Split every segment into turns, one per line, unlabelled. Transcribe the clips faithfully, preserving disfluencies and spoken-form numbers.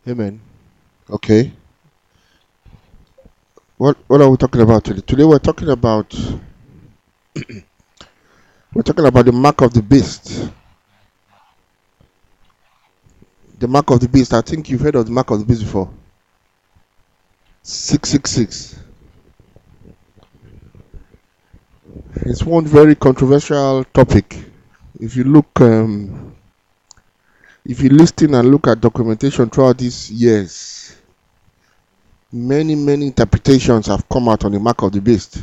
Amen. Okay. What what are we talking about today? Today we're talking about we're talking about the mark of the beast. The mark of the beast. I think you've heard of the mark of the beast before. Six six six. It's one very controversial topic. If you look, um, if you listen and look at documentation throughout these years, many many interpretations have come out on the mark of the beast.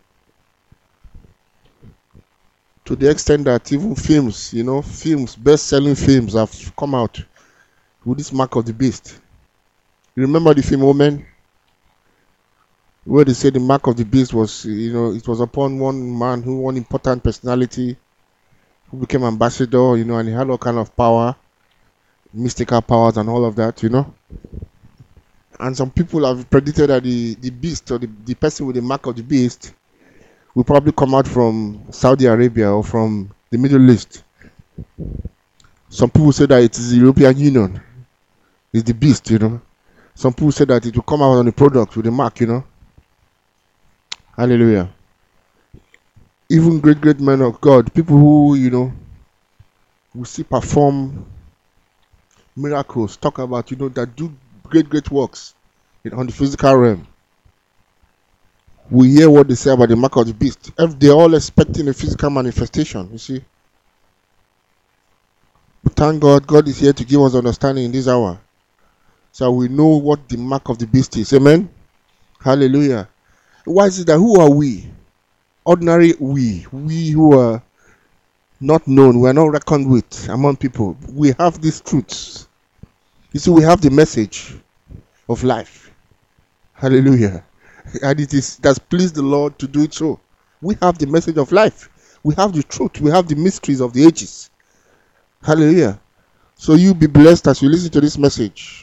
To the extent that even films, you know, films, best-selling films have come out with this mark of the beast. You remember the film Omen, where they say the mark of the beast was, you know, it was upon one man who, one important personality, who became ambassador, you know, and he had all kind of power, mystical powers and all of that, you know. And some people have predicted that the, the beast or the, the person with the mark of the beast will probably come out from Saudi Arabia or from the Middle East. Some people say that it is the European Union. It's the beast, you know. Some people say that it will come out on the product with the mark, you know. Hallelujah. Even great, great men of God, people who, you know, will see perform miracles, talk about, you know, that do great, great works in, on the physical realm. We hear what they say about the mark of the beast. If they're all expecting a physical manifestation, you see. But thank God, God is here to give us understanding in this hour. So we know what the mark of the beast is. Amen? Hallelujah. Why is it that who are we? Ordinary we. We who are not known. We are not reckoned with among people. We have these truths. You see, we have the message of life. Hallelujah. And it is that's pleased the Lord to do it so. We have the message of life. We have the truth. We have the mysteries of the ages. Hallelujah. So you be blessed as you listen to this message.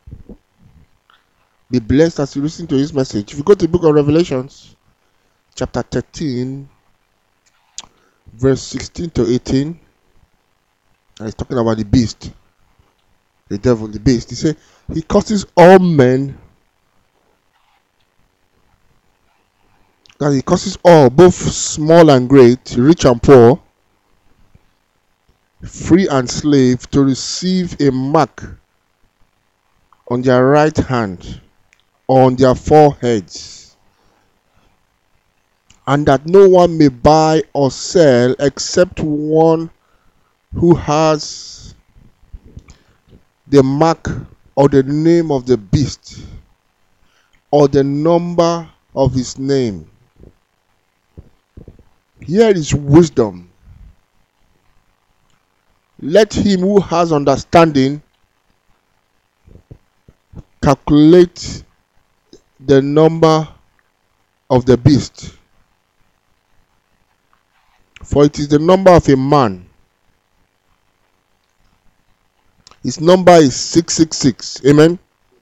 Be blessed as you listen to this message. If you go to the book of Revelations, chapter thirteen, verse sixteen to eighteen, and it's talking about the beast, the devil, the beast. He said, he causes all men, that he causes all, both small and great, rich and poor, free and slave, to receive a mark on their right hand, on their foreheads, and that no one may buy or sell except one who has the mark or the name of the beast or the number of his name. Here is wisdom. Let him who has understanding calculate the number of the beast, for it is the number of a man. His number is six six six. Amen.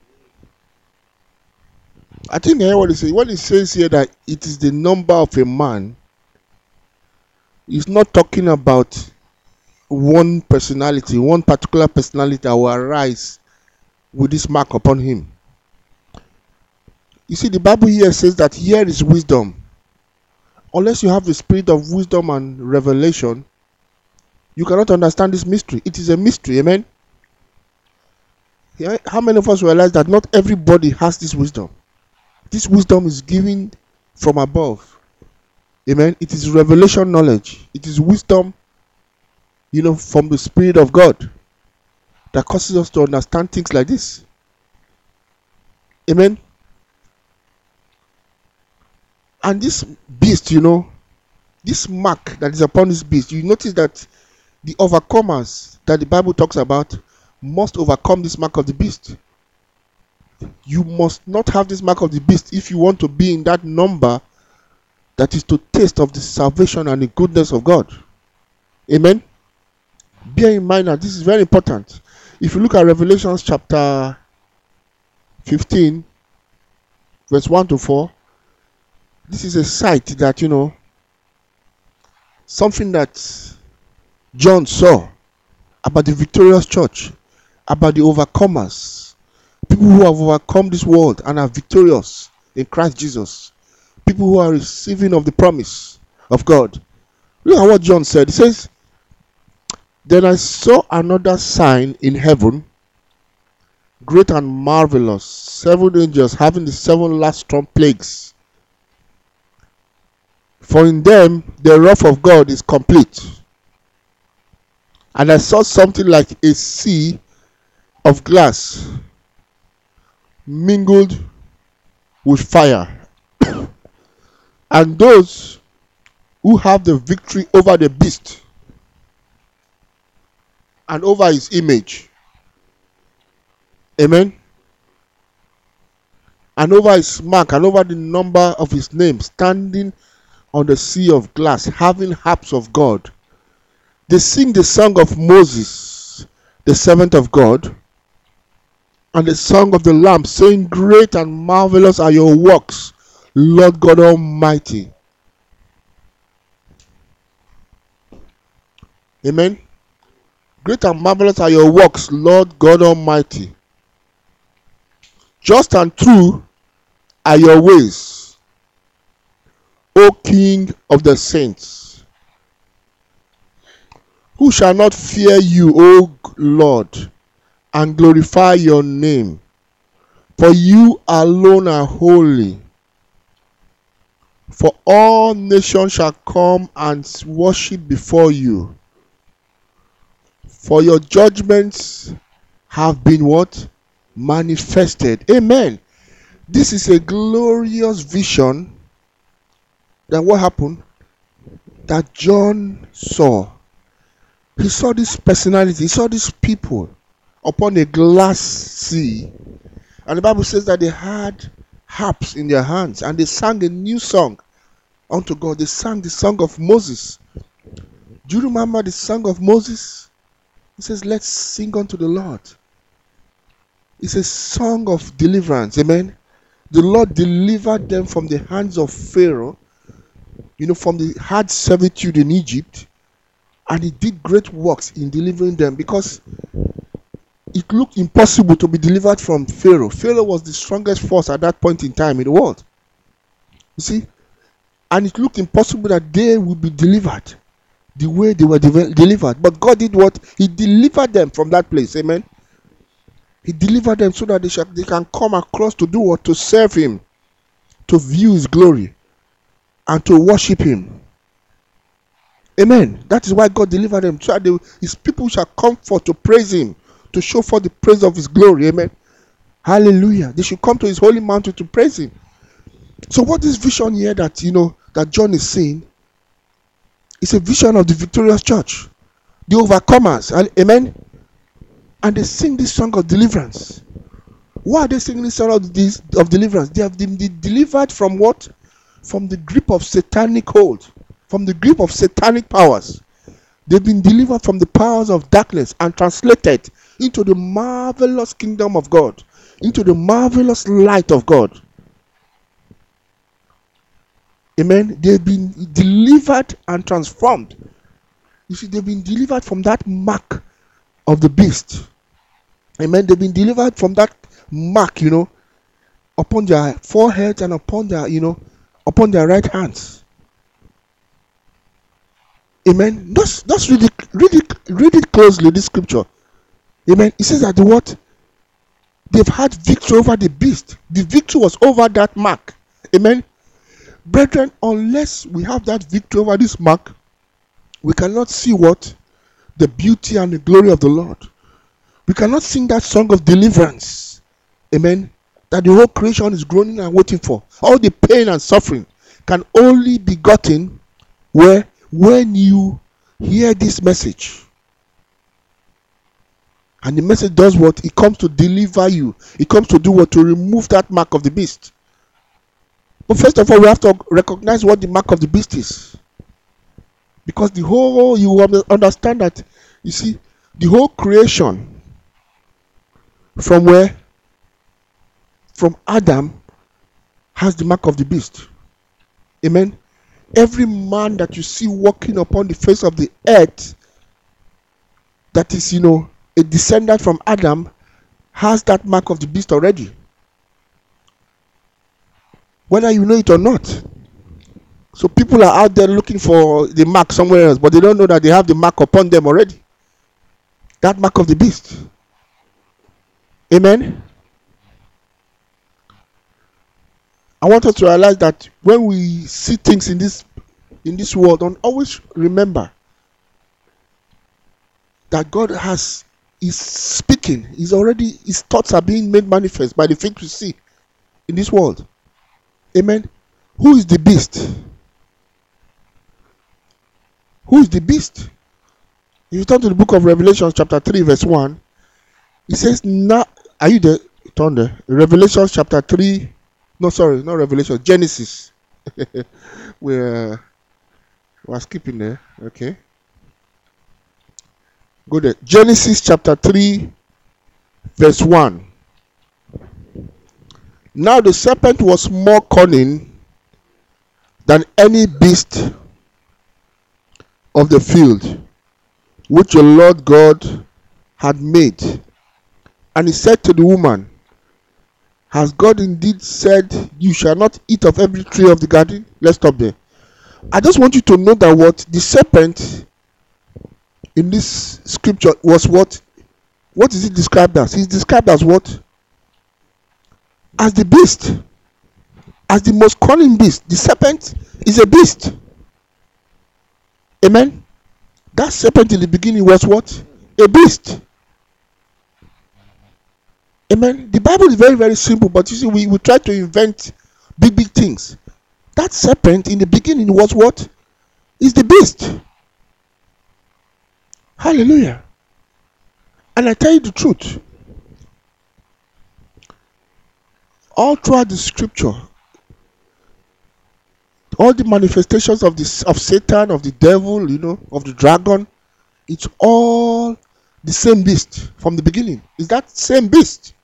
I think I hear what it says. When it says here that it is the number of a man, it's not talking about one personality, one particular personality that will arise with this mark upon him. You see, the Bible here says that here is wisdom. Unless you have the spirit of wisdom and revelation, you cannot understand this mystery. It is a mystery. Amen. How many of us realize that not everybody has this wisdom? This wisdom is given from above. Amen. It is revelation knowledge. It is wisdom, you know, from the Spirit of God that causes us to understand things like this. Amen. And this beast, you know, this mark that is upon this beast, you notice that the overcomers that the Bible talks about must overcome this mark of the beast. You must not have this mark of the beast if you want to be in that number that is to taste of the salvation and the goodness of God. Amen. Bear in mind that this is very important. If you look at Revelation chapter fifteen, verse one to four, this is a sight that, you know, something that John saw about the victorious church, about the overcomers, People who have overcome this world and are victorious in Christ Jesus. People who are receiving of the promise of God. Look at what John said. He says, then I saw another sign in heaven, great and marvelous, seven angels having the seven last strong plagues. For in them the wrath of God is complete. And I saw something like a sea of glass mingled with fire. And those who have the victory over the beast and over his image, amen, and over his mark and over the number of his name, standing on the sea of glass, having harps of God, they sing the song of Moses, the servant of God, and the song of the Lamb, saying, great and marvelous are your works, Lord God Almighty. Amen. Great and marvelous are your works, Lord God Almighty. Just and true are your ways, O King of the saints. Who shall not fear you, O Lord, and glorify your name? For you alone are holy. For all nations shall come and worship before you. For your judgments have been what? Manifested. Amen. This is a glorious vision. Then what happened? That John saw. He saw this personality. He saw these people upon a glass sea. And the Bible says that they had harps in their hands and they sang a new song unto God. They sang the song of Moses. Do you remember the song of Moses? He says, let's sing unto the Lord. It's a song of deliverance. Amen. The Lord delivered them from the hands of Pharaoh, you know, from the hard servitude in Egypt. And he did great works in delivering them, because it looked impossible to be delivered from Pharaoh. Pharaoh was the strongest force at that point in time in the world. You see? And it looked impossible that they would be delivered the way they were de- delivered. But God did what? He delivered them from that place. Amen. He delivered them so that they, shall, they can come across to do what? To serve him, to view his glory, and to worship him. Amen. That is why God delivered them, so that they, his people shall come forth to praise him, to show forth the praise of his glory. Amen. Hallelujah. They should come to his holy mountain to praise him. So what this vision here that, you know, that John is seeing, it's a vision of the victorious church, the overcomers. Amen. And they sing this song of deliverance. Why are they singing this song of, this, of deliverance? They have been delivered from what? From the grip of satanic hold, from the grip of satanic powers. They've been delivered from the powers of darkness and translated into the marvelous kingdom of God, into the marvelous light of God. Amen. They've been delivered and transformed. You see, they've been delivered from that mark of the beast. Amen. They've been delivered from that mark, you know, upon their foreheads and upon their, you know, upon their right hands. Amen. That's that's read it, read it, read it closely, this scripture. Amen. It says that the what? They've had victory over the beast. The victory was over that mark. Amen. Brethren, unless we have that victory over this mark, we cannot see what? The beauty and the glory of the Lord. We cannot sing that song of deliverance. Amen. That the whole creation is groaning and waiting for. All the pain and suffering can only be gotten where when you hear this message. And the message does what? It comes to deliver you. It comes to do what? To remove that mark of the beast. But first of all, we have to recognize what the mark of the beast is. Because the whole, you understand that, you see, the whole creation, from where? From Adam, has the mark of the beast. Amen. Every man that you see walking upon the face of the earth, that is, you know, a descendant from Adam, has that mark of the beast already, whether you know it or not. So people are out there looking for the mark somewhere else, but they don't know that they have the mark upon them already. That mark of the beast. Amen. I want us to realize that when we see things in this in this world, don't always remember that God has is speaking. He's already his thoughts are being made manifest by the things we see in this world. Amen. Who is the beast? Who is the beast? If you turn to the book of Revelation, chapter three, verse one, it says, now, are you there? Turn there. Revelation, chapter three, no, sorry, not Revelation, Genesis. We're, we're skipping there, okay. Go there. Genesis, chapter three, verse one. Now the serpent was more cunning than any beast of the field which the Lord God had made. And he said to the woman, has God indeed said, you shall not eat of every tree of the garden? Let's stop there. I just want you to know that what the serpent in this scripture was what? What is it described as? He's described as what? As the beast. As the most cunning beast. The serpent is a beast. Amen. That serpent in the beginning was what? A beast. Amen. The Bible is very, very simple, but you see, we, we try to invent big, big things. That serpent in the beginning was what? Is the beast. Hallelujah. And I tell you the truth. All throughout the scripture, all the manifestations of this of Satan, of the devil, you know, of the dragon, it's all the same beast from the beginning. It's that same beast.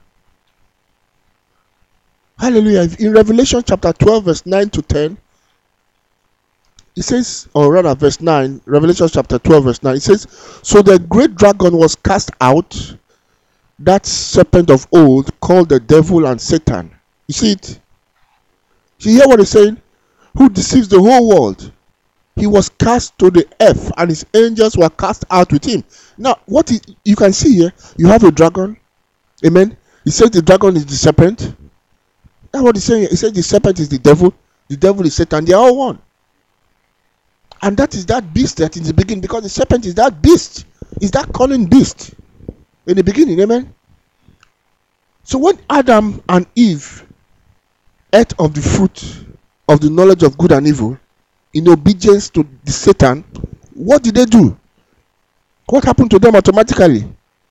Hallelujah. In Revelation chapter twelve, verse nine to ten, it says, or rather verse nine, Revelation chapter twelve, verse nine, it says, so the great dragon was cast out, that serpent of old, called the devil and Satan. You see it? You hear what he's saying? Who deceives the whole world. He was cast to the earth, and his angels were cast out with him. Now, what is, you can see here, you have a dragon. Amen. He says the dragon is the serpent. That's what he's saying. He says the serpent is the devil. The devil is Satan. They are all one. And that is that beast that in the beginning, because the serpent is that beast. Is that cunning beast in the beginning. Amen. So when Adam and Eve ate of the fruit of the knowledge of good and evil, in obedience to the Satan, what did they do? What happened to them automatically?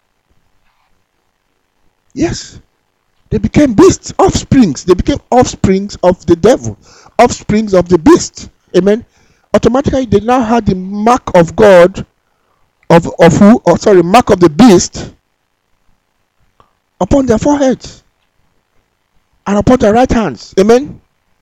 Yes, they became beasts, offsprings. They became offsprings of the devil, offsprings of the beast. Amen. Automatically, they now had the mark of God, of of who? Oh, sorry, mark of the beast upon their foreheads and upon their right hands. Amen.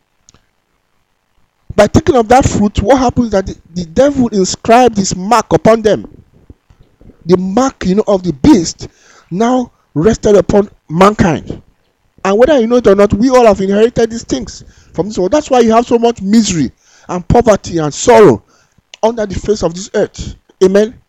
By taking of that fruit, what happens is that the, the devil inscribed his mark upon them. The mark, you know, of the beast now rested upon mankind. And whether you know it or not, we all have inherited these things from this world. That's why you have so much misery and poverty and sorrow under the face of this earth. Amen.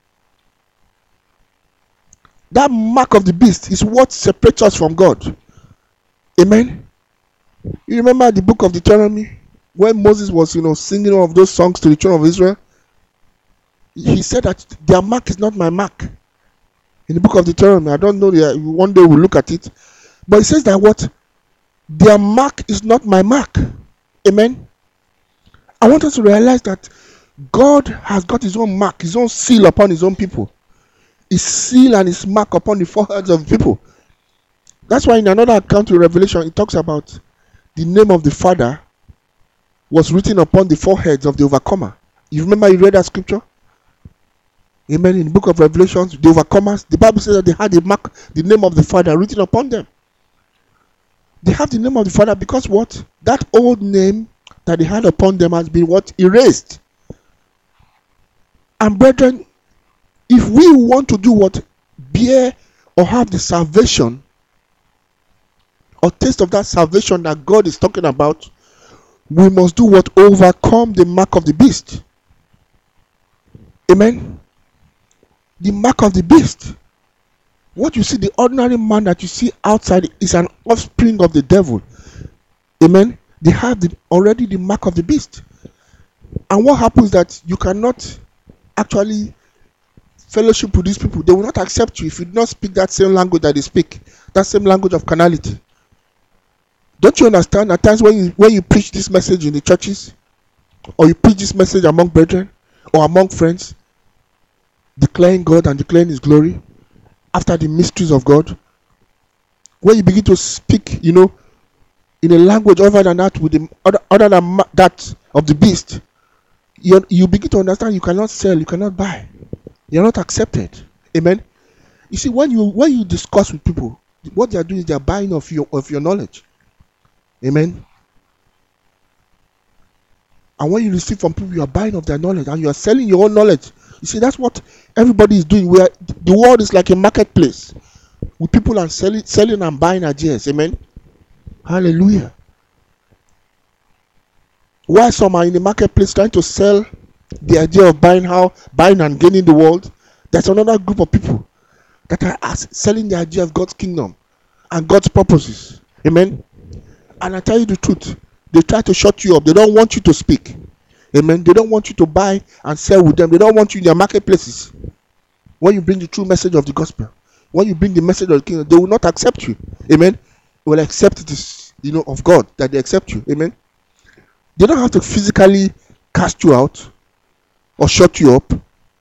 That mark of the beast is what separates us from God. Amen. You remember the book of Deuteronomy? When Moses was, you know, singing all of those songs to the children of Israel, he said that their mark is not my mark. In the book of Deuteronomy, I don't know, one day we'll look at it. But it says that what? Their mark is not my mark. Amen. I want us to realize that God has got his own mark, his own seal upon his own people. His seal and his mark upon the foreheads of people. That's why in another account in Revelation, it talks about the name of the Father was written upon the foreheads of the overcomer. You remember you read that scripture? Amen. In the book of Revelation, the overcomers, the Bible says that they had the mark, the name of the Father written upon them. They have the name of the Father because what? That old name that they had upon them has been what? Erased. And brethren, if we want to do what? Bear or have the salvation or taste of that salvation that God is talking about, we must do what? Overcome the mark of the beast. Amen. The mark of the beast. What you see, the ordinary man that you see outside is an offspring of the devil. Amen. They have the, already the mark of the beast. And what happens is that you cannot actually fellowship with these people. They will not accept you if you do not speak that same language that they speak, that same language of carnality. Don't you understand? At times when you when you preach this message in the churches, or you preach this message among brethren or among friends, declaring God and declaring His glory after the mysteries of God, when you begin to speak, you know, in a language other than that, with the other, other than that of the beast, you, you begin to understand you cannot sell, you cannot buy, you're not accepted. Amen. You see, when you when you discuss with people, what they are doing is they are buying of your of your knowledge. Amen. And when you receive from people, you are buying of their knowledge and you are selling your own knowledge. You see, that's what everybody is doing. We are, the world is like a marketplace with people and selling, selling and buying ideas. Amen. Hallelujah. Why some are in the marketplace trying to sell the idea of buying how buying and gaining the world, there's another group of people that are selling the idea of God's kingdom and God's purposes. Amen. And I tell you the truth, they try to shut you up. They don't want you to speak. Amen. They don't want you to buy and sell with them. They don't want you in their marketplaces. When you bring the true message of the gospel, when you bring the message of the kingdom, they will not accept you. Amen. They will accept this, you know, of God, that they accept you. Amen. They don't have to physically cast you out or shut you up.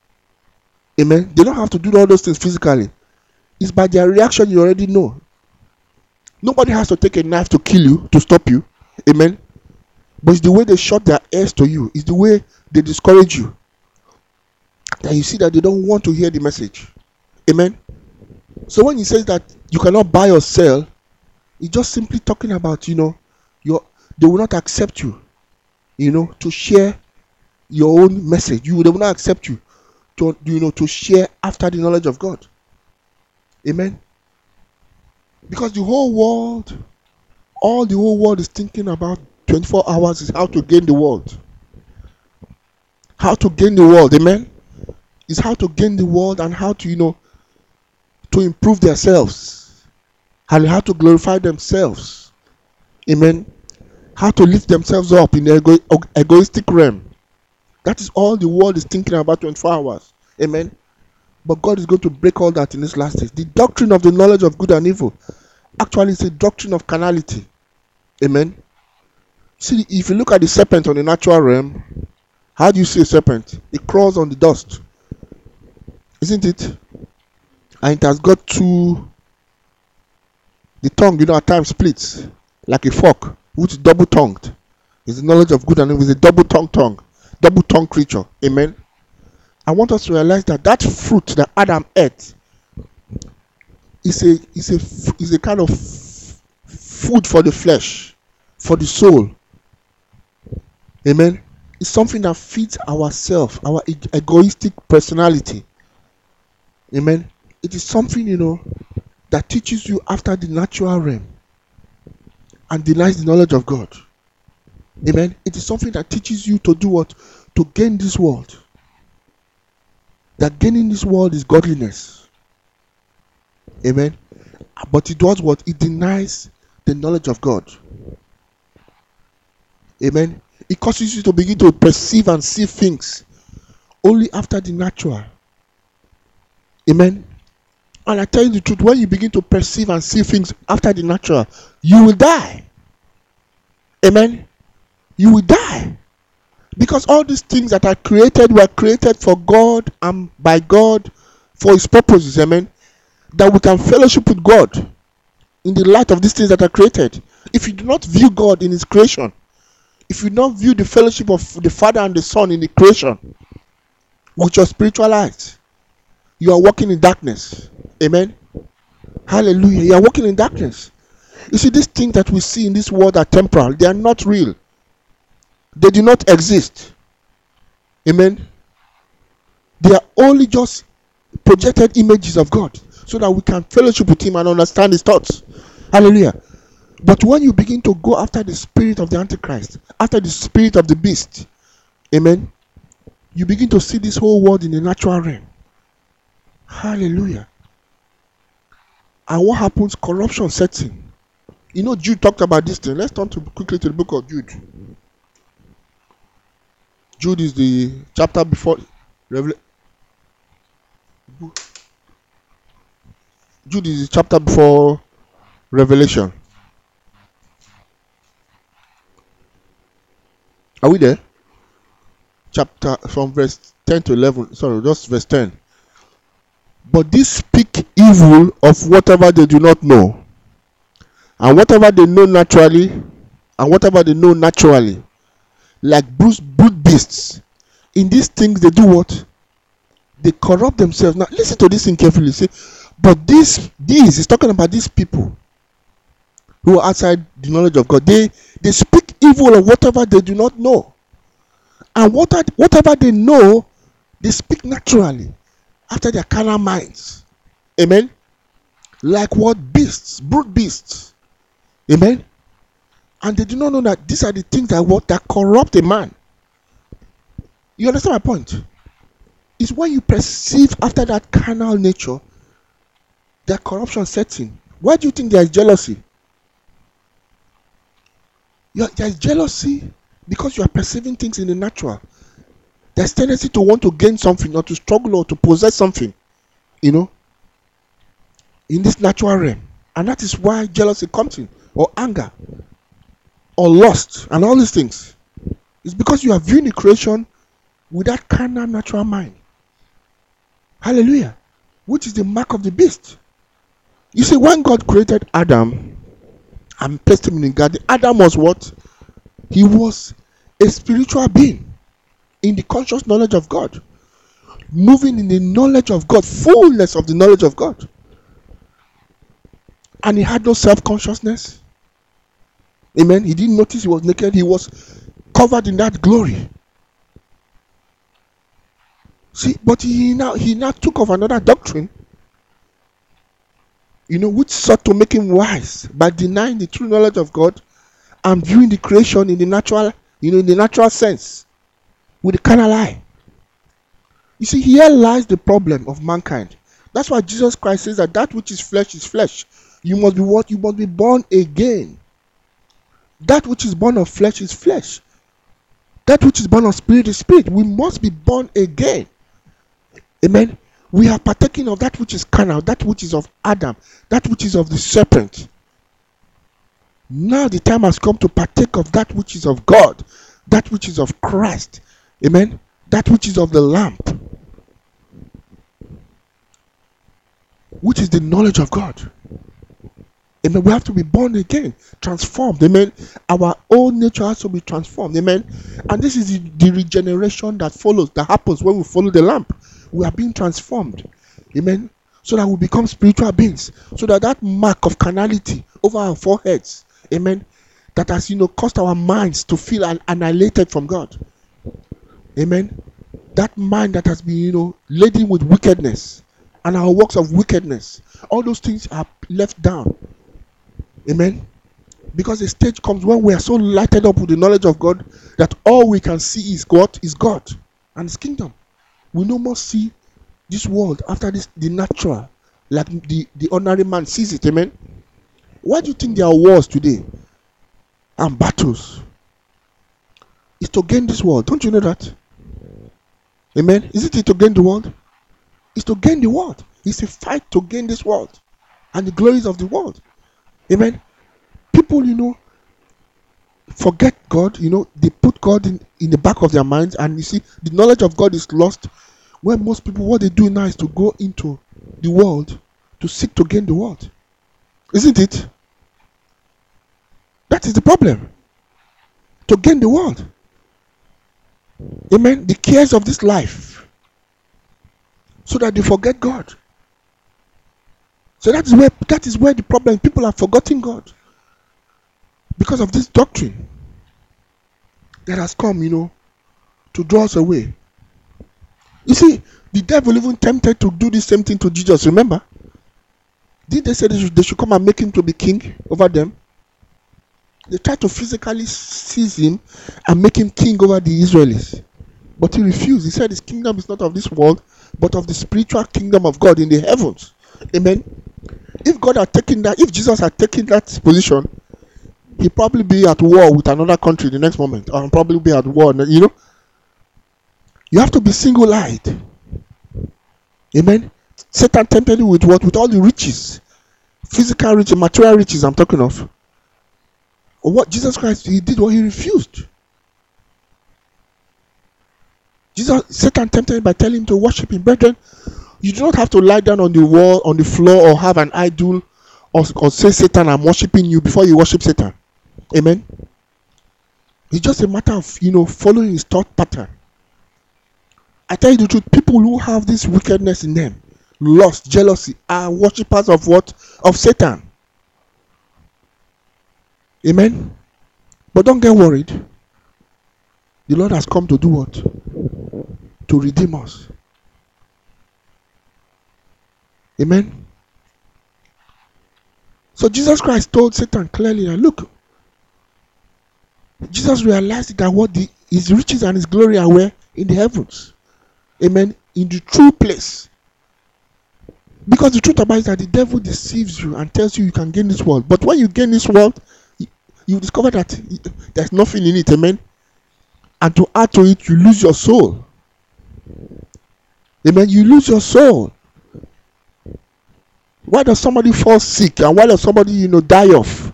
Amen. They don't have to do all those things physically. It's by their reaction you already know. Nobody has to take a knife to kill you, to stop you. Amen. But it's the way they shut their ears to you. It's the way they discourage you. That you see that they don't want to hear the message. Amen. So when he says that you cannot buy or sell, it's just simply talking about, you know, your they will not accept you, you know, to share your own message. You they will not accept you to, you know, to share after the knowledge of God. Amen. Because the whole world, all the whole world is thinking about twenty-four hours is how to gain the world. How to gain the world, amen? Is how to gain the world and how to, you know, to improve themselves. And how to glorify themselves. Amen? How to lift themselves up in the ego- egoistic realm. That is all the world is thinking about twenty-four hours. Amen? But God is going to break all that in this last days. The doctrine of the knowledge of good and evil actually is a doctrine of carnality. Amen. See, if you look at the serpent on the natural realm, how do you see a serpent? It crawls on the dust. Isn't it? And it has got two, the tongue, you know, at times splits like a fork, which is double-tongued. It's the knowledge of good and evil. It's a double-tongued tongue, double-tongued creature. Amen. I want us to realize that that fruit that Adam ate is a is a is a kind of food for the flesh, for the soul. Amen. It's something that feeds ourself, our e- egoistic personality. Amen. It is something, you know, that teaches you after the natural realm and denies the knowledge of God. Amen. It is something that teaches you to do what? To gain this world. That gaining this world is godliness. Amen. But it does what? It denies the knowledge of God. Amen. It causes you to begin to perceive and see things only after the natural. Amen. And I tell you the truth, when you begin to perceive and see things after the natural, you will die. Amen. You will die. Because all these things that are created were created for God and by God for His purposes. Amen. That we can fellowship with God in the light of these things that are created. If you do not view God in His creation, if you do not view the fellowship of the Father and the Son in the creation with your spiritual eyes, you are walking in darkness. Amen. Hallelujah. You are walking in darkness. You see, these things that we see in this world are temporal. They are not real. They do not exist. Amen. They are only just projected images of God. so that we can fellowship with him and understand his thoughts. Hallelujah. But when you begin to go after the spirit of the Antichrist, after the spirit of the beast, amen, you begin to see this whole world in the natural realm. Hallelujah. And what happens? Corruption sets in. You know, Jude talked about this thing. Let's turn to quickly to the book of Jude. Jude is the chapter before Revelation. Jude is the chapter before Revelation. Are we there? Chapter from verse ten to eleven. Sorry, just verse ten. But these speak evil of whatever they do not know, and whatever they know naturally, and whatever they know naturally, like brute, brute beasts. In these things they do what? They corrupt themselves. Now listen to this thing carefully. Say, but this, these is talking about these people who are outside the knowledge of God. They they speak evil of whatever they do not know, and what whatever they know, they speak naturally after their carnal minds. Amen. Like what? Beasts, brute beasts. Amen. And they do not know that these are the things that what that corrupt a man. You understand my point? It's when you perceive after that carnal nature, that corruption sets in. Why do you think there is jealousy? There is jealousy because you are perceiving things in the natural. There's tendency to want to gain something, or to struggle, or to possess something, you know, in this natural realm. And that is why jealousy comes in, or anger, or lust, and all these things. It's because you are viewing the creation with that carnal natural mind. Hallelujah. Which is the mark of the beast. You see, when God created Adam and placed him in the garden, Adam was what? He was a spiritual being in the conscious knowledge of God, moving in the knowledge of God, fullness of the knowledge of God. And he had no self-consciousness. Amen. He didn't notice he was naked. He was covered in that glory. See, but he now he now took of another doctrine, you know, which sought to make him wise by denying the true knowledge of God and viewing the creation in the natural, you know, in the natural sense, with the carnal eye. You see, here lies the problem of mankind. That's why Jesus Christ says that that which is flesh is flesh. You must be what? You must be born again. That which is born of flesh is flesh. That which is born of spirit is spirit. We must be born again. Amen. We are partaking of that which is carnal, that which is of Adam, that which is of the serpent. Now the time has come to partake of that which is of God, that which is of Christ. Amen. That which is of the Lamb, which is the knowledge of God. Amen. We have to be born again, transformed. Amen. Our own nature has to be transformed. Amen. And this is the, the regeneration that follows, that happens when we follow the Lamb. We are being transformed. Amen. So that we become spiritual beings. So that that mark of carnality over our foreheads, amen, that has, you know, caused our minds to feel annihilated from God. Amen. That mind that has been, you know, laden with wickedness and our works of wickedness. All those things are left down. Amen. Because a stage comes when we are so lighted up with the knowledge of God that all we can see is God, is God and His kingdom. We no more see this world after this, the natural, like the, the ordinary man sees it. Amen. Why do you think there are wars today and battles? It's to gain this world. Don't you know that? Amen. Isn't it to gain the world? It's to gain the world. It's a fight to gain this world and the glories of the world. Amen. People, you know, forget God. You know, they put God in, in the back of their minds, and you see, the knowledge of God is lost. When most people, what they do now is to go into the world to seek to gain the world. Isn't it? That is the problem. To gain the world. Amen. The cares of this life. So that they forget God. So that is where that is where the problem. People are forgetting God. Because of this doctrine that has come, you know, to draw us away. You see, the devil even tempted to do the same thing to Jesus, remember? Did they say they should, they should come and make him to be king over them? They tried to physically seize him and make him king over the Israelis. But he refused. He said his kingdom is not of this world, but of the spiritual kingdom of God in the heavens. Amen. If God had taken that, if Jesus had taken that position, he'd probably be at war with another country the next moment, or probably be at war. You know, you have to be single-eyed. Amen. Satan tempted you with what? With all the riches, physical riches, material riches. I'm talking of. Or what Jesus Christ, he did what he refused. Jesus, Satan tempted him by telling him to worship him. Brethren, you do not have to lie down on the wall, on the floor, or have an idol, or, or say, Satan, I'm worshiping you, before you worship Satan. Amen. It's just a matter of, you know, following his thought pattern. I tell you the truth, people who have this wickedness in them, lust, jealousy, are worshippers of what? Of Satan. Amen. But don't get worried. The Lord has come to do what? To redeem us. Amen. So Jesus Christ told Satan clearly that, look, Jesus realized that what the, his riches and his glory are where? In the heavens. Amen. In the true place. Because the truth about it is that the devil deceives you and tells you you can gain this world. But when you gain this world, you discover that there's nothing in it. Amen. And to add to it, you lose your soul. Amen. You lose your soul. Why does somebody fall sick and why does somebody, you know, die off?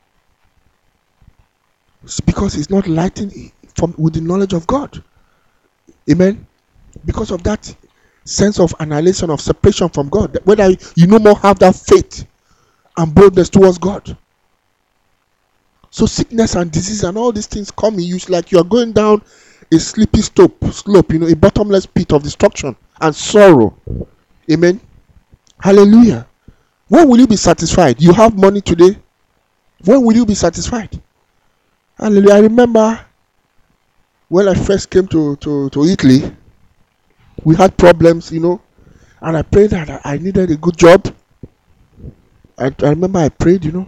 It's because he's not lighting from with the knowledge of God. Amen. Because of that sense of annihilation, of separation from God. Whether you no more have that faith and boldness towards God. So sickness and disease and all these things come in you like you are going down a slippery slope, slope, you know, a bottomless pit of destruction and sorrow. Amen. Hallelujah. When will you be satisfied? You have money today. When will you be satisfied? Hallelujah. I remember when I first came to, to, to Italy, we had problems, you know, and I prayed that I needed a good job. I, I remember I prayed, you know,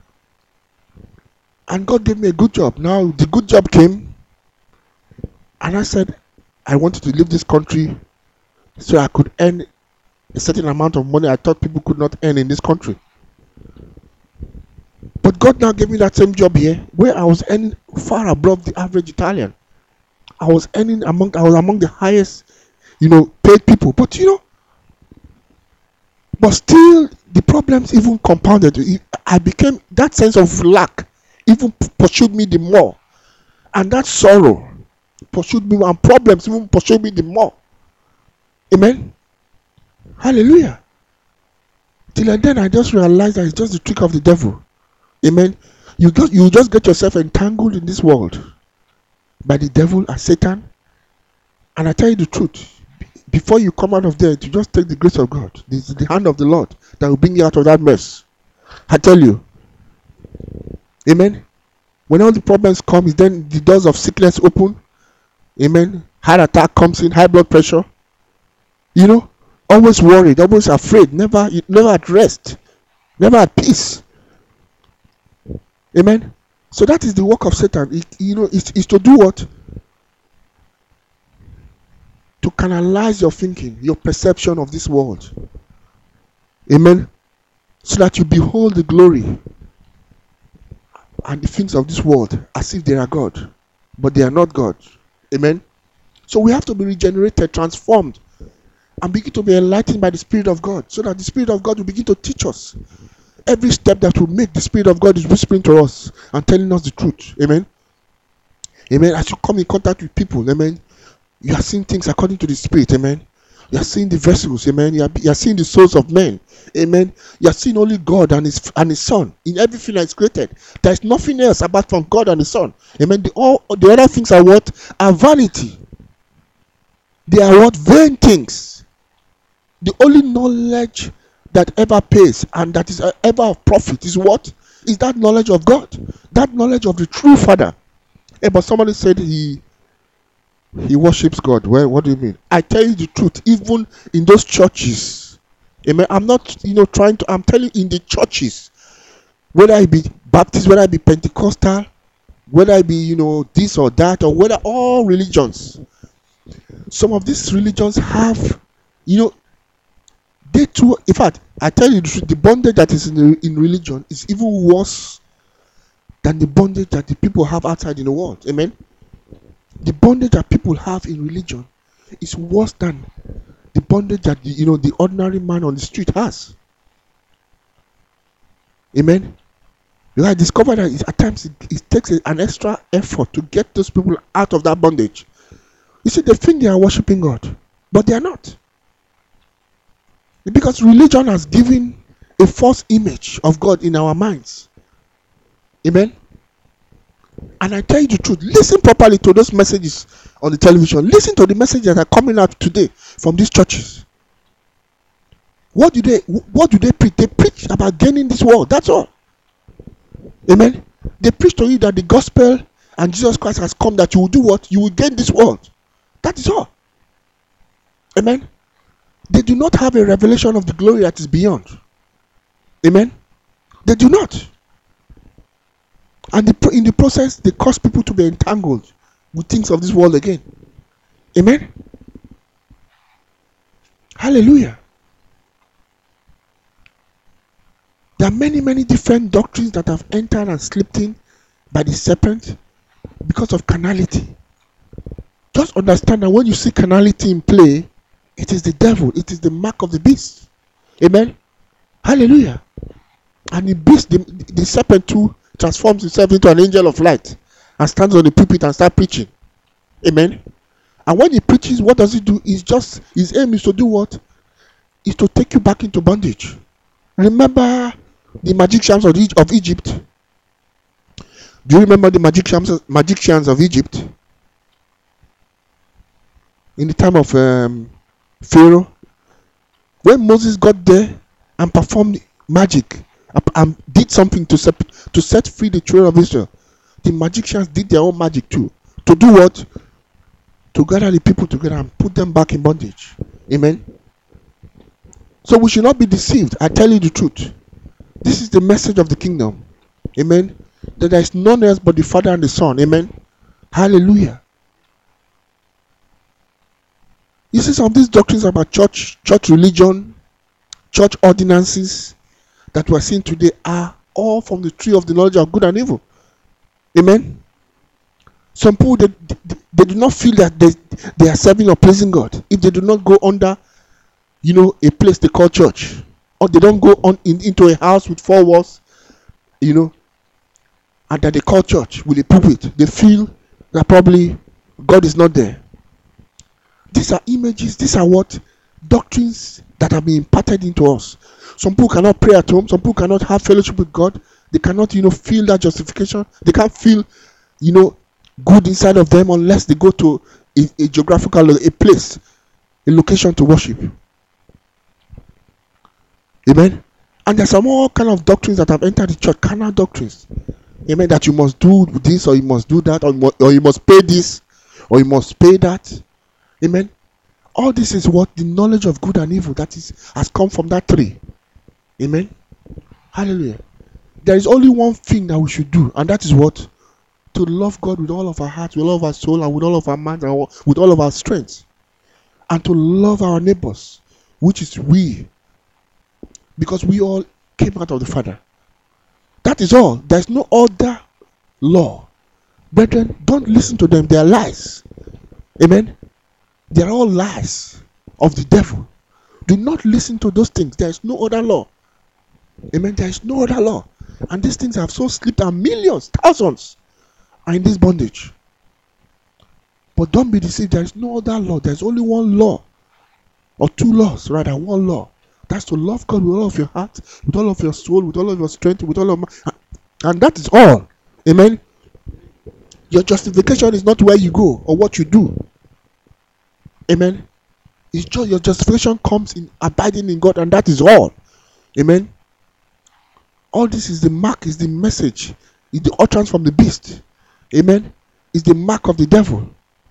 and God gave me a good job. Now the good job came, and I said, I wanted to leave this country so I could earn a certain amount of money I thought people could not earn in this country. But God now gave me that same job here, where I was earning far above the average Italian. I was earning among, I was among the highest, you know, paid people. But you know, but still the problems even compounded. I became, that sense of lack even pursued me the more, and that sorrow pursued me, and problems even pursued me the more. Amen. Hallelujah. Till then I just realized that it's just the trick of the devil. Amen. You just you just get yourself entangled in this world by the devil and Satan. And I tell you the truth, before you come out of there, you just take the grace of God. This is the hand of the Lord that will bring you out of that mess. I tell you. Amen. When all the problems come, is then the doors of sickness open. Amen. Heart attack comes in, high blood pressure. You know, always worried, always afraid, never, never at rest, never at peace. Amen. So that is the work of Satan. It, you know, it's, it's to do what? To canalize your thinking, your perception of this world. Amen. So that you behold the glory and the things of this world as if they are God, but they are not God. Amen. So we have to be regenerated, transformed, and begin to be enlightened by the Spirit of God, so that the Spirit of God will begin to teach us. Every step that we make, the Spirit of God is whispering to us and telling us the truth. Amen. Amen. As you come in contact with people, amen, you are seeing things according to the Spirit. Amen. You are seeing the vessels. Amen. You are, you are seeing the souls of men. Amen. You are seeing only God and His and His Son in everything that is created. There is nothing else apart from God and His Son. Amen. The, all the other things are what? Are vanity. They are what? Vain things. The only knowledge that ever pays and that is ever of profit is what? Is that knowledge of God. That knowledge of the true Father. Hey, but somebody said he he worships God. Well, what do you mean? I tell you the truth. Even in those churches Amen. I'm not, you know, trying to, I'm telling you, in the churches, whether it be Baptist, whether it be Pentecostal, whether it be, you know, this or that, or whether all religions, some of these religions have, you know, they too, in fact, I tell you the truth, the bondage that is in, the, in religion is even worse than the bondage that the people have outside in the world. Amen. The bondage that people have in religion is worse than the bondage that the, you know, the ordinary man on the street has. Amen. You know, I discovered that it, at times it, it takes a, an extra effort to get those people out of that bondage. You see, they think they are worshiping God, but they are not. Because religion has given a false image of God in our minds. Amen. And I tell you the truth, listen properly to those messages on the television. Listen to the messages that are coming out today from these churches. What do they what do they preach? They preach about gaining this world. That's all. Amen. They preach to you that the gospel and Jesus Christ has come, that you will do what? You will gain this world. That is all. Amen. They do not have a revelation of the glory that is beyond. Amen. They do not. And the, in the process, they cause people to be entangled with things of this world again. Amen. Hallelujah. There are many, many different doctrines that have entered and slipped in by the serpent because of carnality. Just understand that when you see carnality in play, it is the devil. It is the mark of the beast. Amen. Hallelujah. And the beast, the, the serpent too, transforms himself into an angel of light and stands on the pulpit and starts preaching. Amen. And when he preaches, what does he do? He's just, his aim is to do what? Is to take you back into bondage. Remember the magicians of, of Egypt? Do you remember the magicians, magicians of Egypt? In the time of um, Pharaoh, when Moses got there and performed magic and did something to set, to set free the children of Israel, the magicians did their own magic too. To do what? To gather the people together and put them back in bondage. Amen. So we should not be deceived. I tell you the truth. This is the message of the kingdom. Amen. That there is none else but the Father and the Son. Amen. Hallelujah. You see, some of these doctrines about church, church religion, church ordinances that we are seeing today are all from the tree of the knowledge of good and evil. Amen. Some people, they, they, they do not feel that they, they are serving or pleasing God if they do not go under, you know, a place they call church, or they don't go on in, into a house with four walls, you know, and that they call church with a pulpit. They feel that probably God is not there. These are images. These are what? Doctrines that have been imparted into us. Some people cannot pray at home. Some people cannot have fellowship with God. They cannot, you know, feel that justification. They can't feel, you know, good inside of them unless they go to a, a geographical, a place, a location to worship. Amen. And there's some all kind of doctrines that have entered the church, carnal doctrines. Amen. That you must do this, or you must do that, or, or you must pay this, or you must pay that. Amen. All this is what? The knowledge of good and evil that is has come from that tree. Amen. Hallelujah. There is only one thing that we should do, and that is what? To love God with all of our hearts, with all of our soul, and with all of our mind, and with all of our strength. And to love our neighbors, which is we. Because we all came out of the Father. That is all. There is no other law. Brethren, don't listen to them. They are lies. Amen. They are all lies of the devil. Do not listen to those things. There is no other law. Amen. There is no other law. And these things have so slipped, and millions, thousands are in this bondage. But don't be deceived. There is no other law. There is only one law. Or two laws, rather, one law. That's to love God with all of your heart, with all of your soul, with all of your strength, with all of my, and that is all. Amen. Your justification is not where you go or what you do. Amen. It's just your justification comes in abiding in God, and that is all. Amen. All this is the mark, is the message, is the utterance from the beast. Amen. Is the mark of the devil.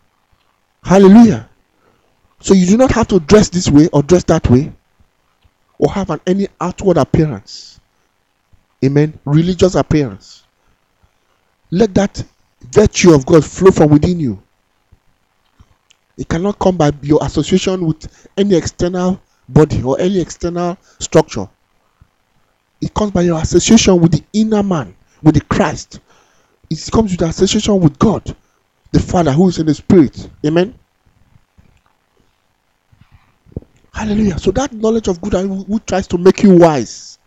Hallelujah. So you do not have to dress this way or dress that way, or have an any outward appearance. Amen. Religious appearance. Let that virtue of God flow from within you. It cannot come by your association with any external body or any external structure. It comes by your association with the inner man, with the Christ. It comes with the association with God, the Father who is in the Spirit. Amen. Hallelujah. So that knowledge of good who, who tries to make you wise.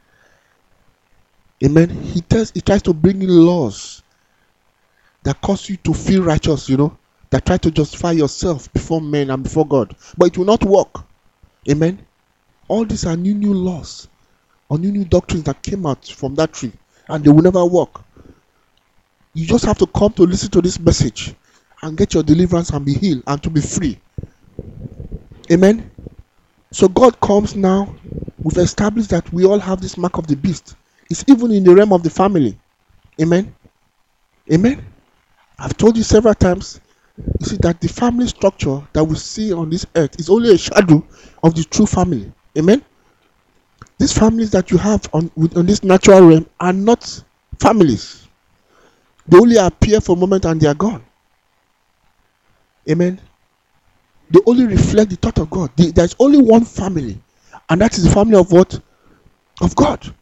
Amen. He tells, he tries to bring in laws that cause you to feel righteous, you know, that try to justify yourself before men and before God. But it will not work. Amen. All these are new, new laws or new, new doctrines that came out from that tree, and they will never work. You just have to come to listen to this message and get your deliverance and be healed and to be free. Amen. So God comes now. We've established that we all have this mark of the beast. It's even in the realm of the family. Amen. Amen. I've told you several times, you see, that the family structure that we see on this earth is only a shadow of the true family. Amen. These families that you have on, on this natural realm are not families. They only appear for a moment and they are gone. Amen. They only reflect the thought of God. The, there's only one family, and that is the family of what? Of God.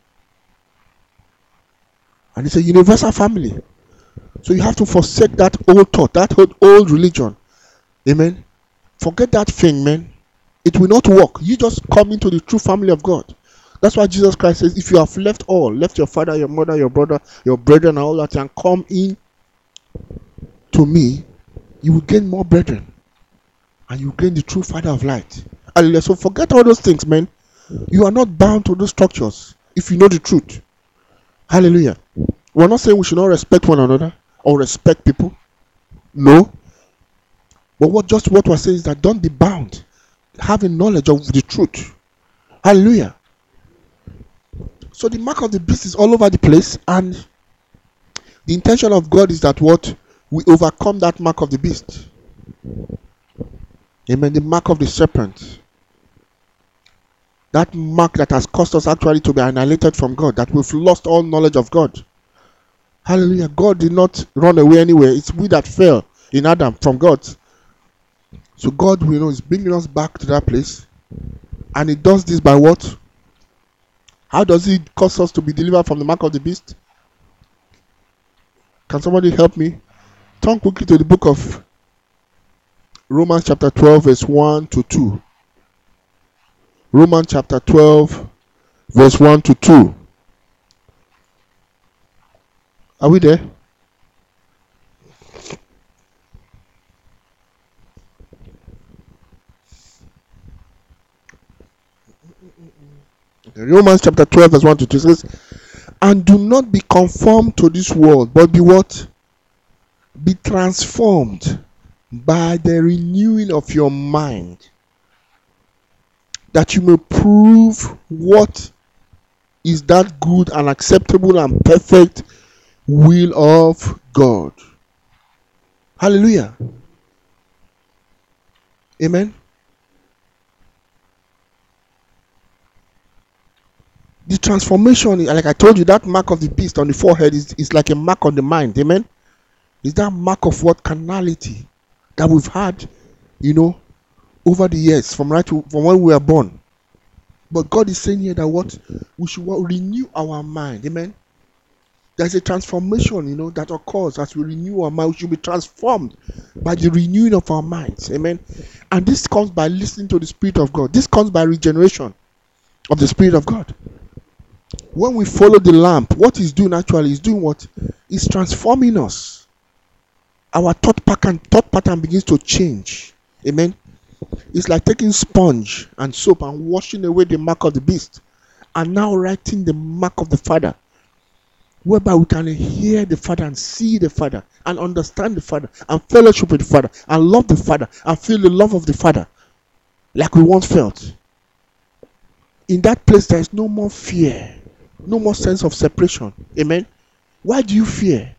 And it's a universal family. So you have to forsake that old thought, that old, old religion. Amen. Forget that thing, man. It will not work. You just come into the true family of God. That's why Jesus Christ says, if you have left all, left your father, your mother, your brother, your brethren, and all that, and come in to me, you will gain more brethren. And you gain the true Father of light. Hallelujah. So forget all those things, man. You are not bound to those structures if you know the truth. Hallelujah. We're not saying we should not respect one another or respect people. No. But what just what we're saying is that don't be bound. Having knowledge of the truth. Hallelujah. So the mark of the beast is all over the place, and the intention of God is that what? We overcome that mark of the beast. Amen. The mark of the serpent. That mark that has caused us actually to be annihilated from God. That we've lost all knowledge of God. Hallelujah. God did not run away anywhere. It's we that fell in Adam from God. So God, we know, is bringing us back to that place. And He does this by what? How does He cause us to be delivered from the mark of the beast? Can somebody help me? Turn quickly to the book of Romans chapter twelve, verse one to two. Romans chapter twelve, verse one to two. Are we there? Okay. Romans chapter twelve, verse one to two says, and do not be conformed to this world, but be what? Be transformed by the renewing of your mind, that you may prove what is that good and acceptable and perfect will of God. Hallelujah. Amen. The transformation, like I told you, that mark of the beast on the forehead is, is like a mark on the mind. Amen. Is that mark of what? Carnality that we've had, you know, over the years, from right to, from when we were born. But God is saying here that what? We should what? Renew our mind. Amen. There's a transformation, you know, that occurs as we renew our mind. We should be transformed by the renewing of our minds. Amen. And this comes by listening to the Spirit of God. This comes by regeneration of the Spirit of God. When we follow the lamp, what He's doing actually is doing what? He's transforming us. Our thought pattern, thought pattern begins to change. Amen. It's like taking sponge and soap and washing away the mark of the beast, and now writing the mark of the Father, whereby we can hear the Father and see the Father and understand the Father and fellowship with the Father and love the Father and feel the love of the Father like we once felt. In that place, there is no more fear, no more sense of separation. Amen. Why do you fear?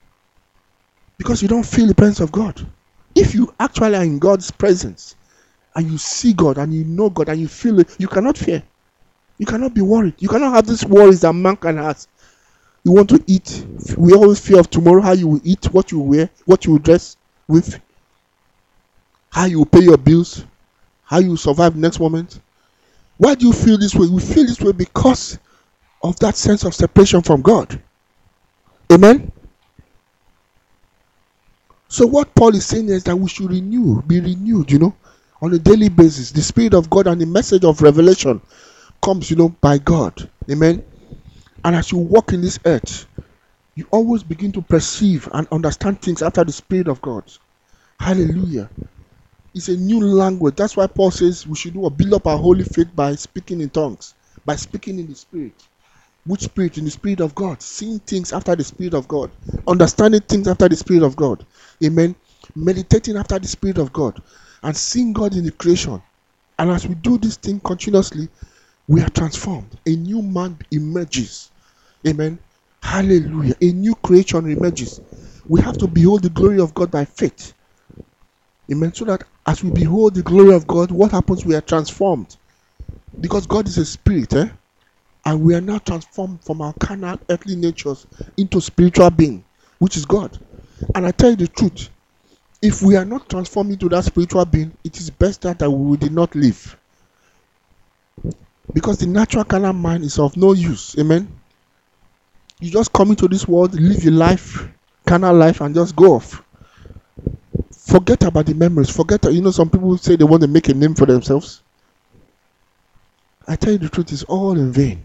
Because you don't feel the presence of God. If you actually are in God's presence and you see God and you know God and you feel it, you cannot fear. You cannot be worried. You cannot have these worries that man can have. You want to eat. We always fear of tomorrow, how you will eat, what you will wear, what you will dress with, how you will pay your bills, how you will survive the next moment. Why do you feel this way? You feel this way because of that sense of separation from God. Amen? So what Paul is saying is that we should renew, be renewed, you know, on a daily basis. The Spirit of God and the message of revelation comes, you know, by God. Amen? And as you walk in this earth, you always begin to perceive and understand things after the Spirit of God. Hallelujah. It's a new language. That's why Paul says we should do a build up our holy faith by speaking in tongues, by speaking in the Spirit. Which Spirit? In the Spirit of God. Seeing things after the Spirit of God. Understanding things after the Spirit of God. Amen. Meditating after the Spirit of God. And seeing God in the creation. And as we do this thing continuously, we are transformed. A new man emerges. Amen. Hallelujah. A new creation emerges. We have to behold the glory of God by faith. Amen. So that as we behold the glory of God, what happens? We are transformed. Because God is a spirit, eh? And we are now transformed from our carnal earthly natures into spiritual being, which is God. And I tell you the truth, if we are not transformed into that spiritual being, it is best that we did not live. Because the natural carnal mind is of no use. Amen. You just come into this world, live your life, carnal life, and just go off. Forget about the memories. Forget, you know, some people say they want to make a name for themselves. I tell you the truth, it's all in vain.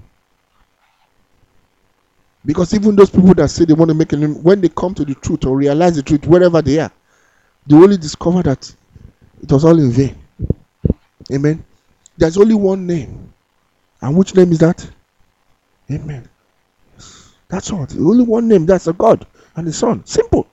Because even those people that say they want to make a name, when they come to the truth or realize the truth, wherever they are, they only discover that it was all in vain. Amen. There's only one name. And which name is that? Amen. That's all. There's only one name. That's a God and the Son. Simple.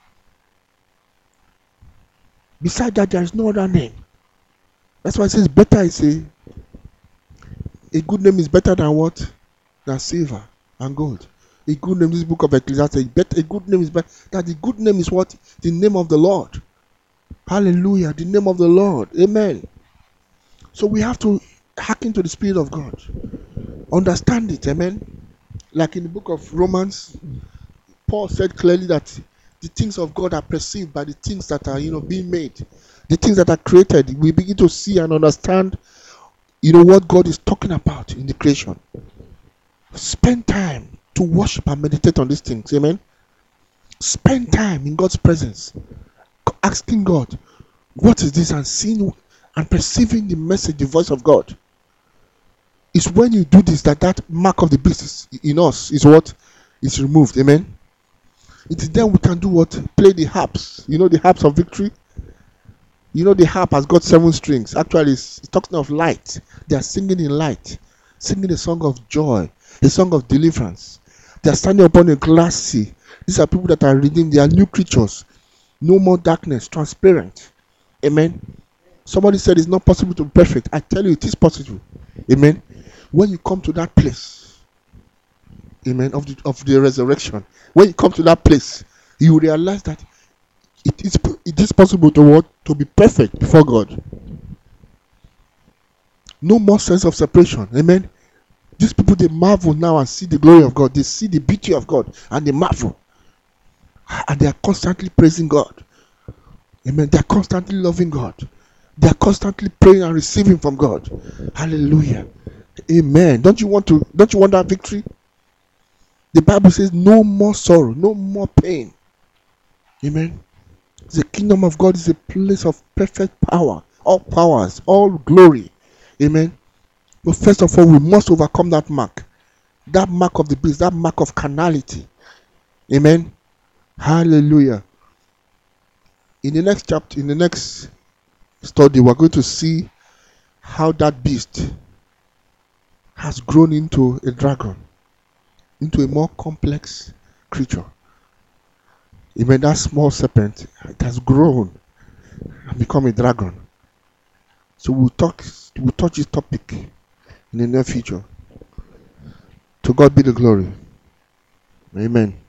Beside that, there is no other name. That's why it says better is a a good name is better than what? Than silver and gold. A good name, this book of Ecclesiastes, a good name is better. That the good name is what? The name of the Lord. Hallelujah. The name of the Lord. Amen. So we have to hearken to the Spirit of God. Understand it. Amen. Like in the book of Romans, Paul said clearly that the things of God are perceived by the things that are, you know, being made. The things that are created. We begin to see and understand, you know, what God is talking about in the creation. Spend time to worship and meditate on these things. Amen. Spend time in God's presence, asking God, what is this? And seeing and perceiving the message, the voice of God. It's when you do this that that mark of the beast is in us is what is removed. Amen. It is then we can do what? Play the harps. You know the harps of victory? You know the harp has got seven strings. Actually, it's, it's talking of light. They are singing in light. Singing a song of joy. A song of deliverance. They are standing upon a glass sea. These are people that are redeemed. They are new creatures. No more darkness. Transparent. Amen. Somebody said it's not possible to be perfect. I tell you it is possible. Amen. When you come to that place, amen, of the, of the resurrection, when you come to that place, you realize that it is it is possible to what? To be perfect before God. No more sense of separation. Amen. These people, they marvel now and see the glory of God. They see the beauty of God and they marvel. And they are constantly praising God. Amen. They are constantly loving God. They are constantly praying and receiving from God. Hallelujah. Amen. Don't you want to, don't you want that victory? The Bible says no more sorrow, no more pain. Amen. The kingdom of God is a place of perfect power. All powers, all glory. Amen. But first of all, we must overcome that mark. That mark of the beast, that mark of carnality. Amen. Hallelujah. In the next chapter, in the next study, we're going to see how that beast has grown into a dragon, into a more complex creature. Even that small serpent, it has grown and become a dragon. So we'll talk, we'll touch this topic in the near future. To God be the glory. Amen.